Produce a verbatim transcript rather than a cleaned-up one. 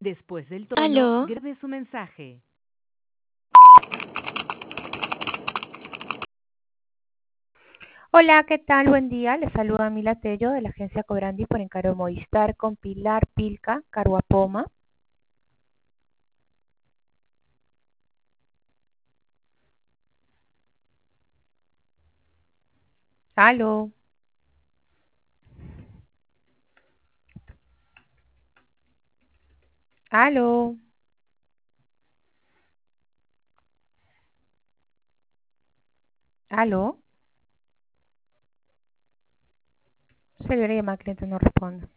Después del tono, Aló, grabe su mensaje. Hola, ¿qué tal? Buen día. Les saluda Mila Tello de la agencia Cobrandi por encargo Movistar con Pilar Pilca, Caruapoma. Aló. Aló. Aló. Se le llama al cliente, no responde.